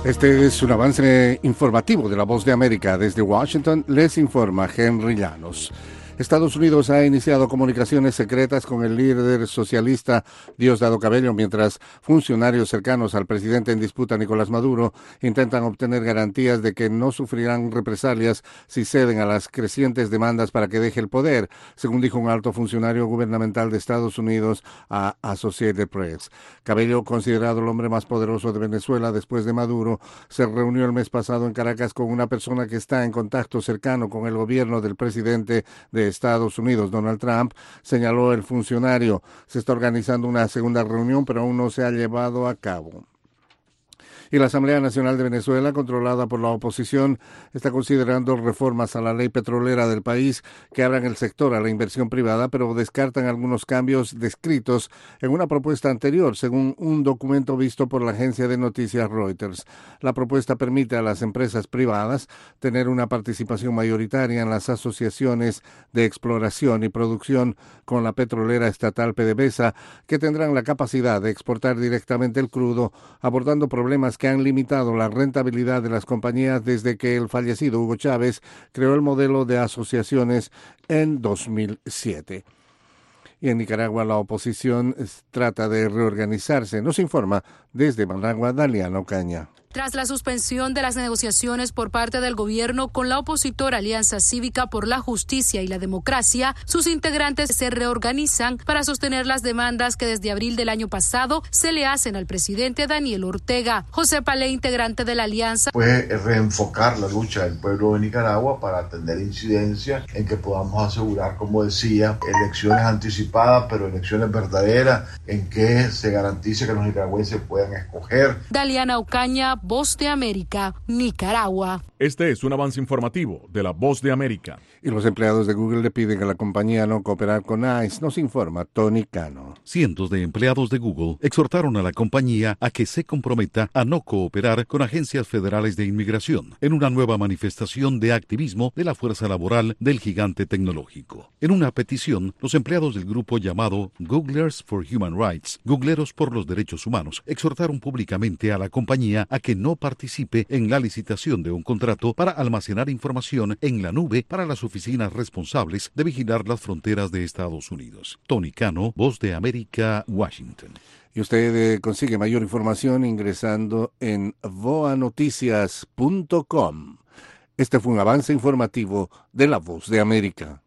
Este es un avance informativo de La Voz de América. Desde Washington les informa Henry Llanos. Estados Unidos ha iniciado comunicaciones secretas con el líder socialista Diosdado Cabello, mientras funcionarios cercanos al presidente en disputa, Nicolás Maduro, intentan obtener garantías de que no sufrirán represalias si ceden a las crecientes demandas para que deje el poder, según dijo un alto funcionario gubernamental de Estados Unidos a Associated Press. Cabello, considerado el hombre más poderoso de Venezuela después de Maduro, se reunió el mes pasado en Caracas con una persona que está en contacto cercano con el gobierno del presidente de Estados Unidos, Donald Trump, señaló el funcionario. Se está organizando una segunda reunión, pero aún no se ha llevado a cabo. Y la Asamblea Nacional de Venezuela, controlada por la oposición, está considerando reformas a la ley petrolera del país que abran el sector a la inversión privada, pero descartan algunos cambios descritos en una propuesta anterior, según un documento visto por la agencia de noticias Reuters. La propuesta permite a las empresas privadas tener una participación mayoritaria en las asociaciones de exploración y producción con la petrolera estatal PDVSA, que tendrán la capacidad de exportar directamente el crudo, abordando problemas que han limitado la rentabilidad de las compañías desde que el fallecido Hugo Chávez creó el modelo de asociaciones en 2007. Y en Nicaragua la oposición trata de reorganizarse. Nos informa desde Managua Daliano Caña. Tras la suspensión de las negociaciones por parte del gobierno con la opositora Alianza Cívica por la Justicia y la Democracia, sus integrantes se reorganizan para sostener las demandas que desde abril del año pasado se le hacen al presidente Daniel Ortega. José Palé, integrante de la Alianza, puede reenfocar la lucha del pueblo de Nicaragua para tener incidencia en que podamos asegurar, como decía, elecciones anticipadas, pero elecciones verdaderas, en que se garantice que los nicaragüenses puedan escoger. Daliana Ocaña, Voz de América, Nicaragua. Este es un avance informativo de La Voz de América. Y los empleados de Google le piden a la compañía no cooperar con ICE, nos informa Tony Cano. Cientos de empleados de Google exhortaron a la compañía a que se comprometa a no cooperar con agencias federales de inmigración en una nueva manifestación de activismo de la fuerza laboral del gigante tecnológico. En una petición, los empleados del grupo llamado Googlers for Human Rights, Googleros por los Derechos Humanos, exhortaron públicamente a la compañía a que no participe en la licitación de un contrato para almacenar información en la nube para las oficinas responsables de vigilar las fronteras de Estados Unidos. Tony Cano, Voz de América, Washington. Y usted consigue mayor información ingresando en voanoticias.com. Este fue un avance informativo de La Voz de América.